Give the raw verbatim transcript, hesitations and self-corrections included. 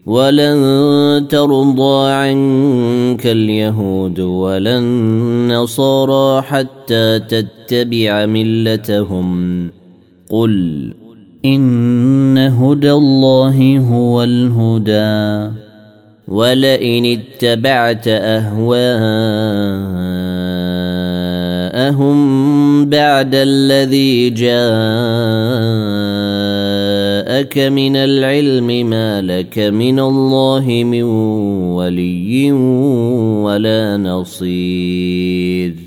ولن ترضى عنك اليهود ولا النصارى حتى تتبع ملتهم قل إن هدى الله هو الهدى ولئن اتبعت أهواءهم بعد الذي جاءك من العلم ما لك من الله من ولي ولا نصير.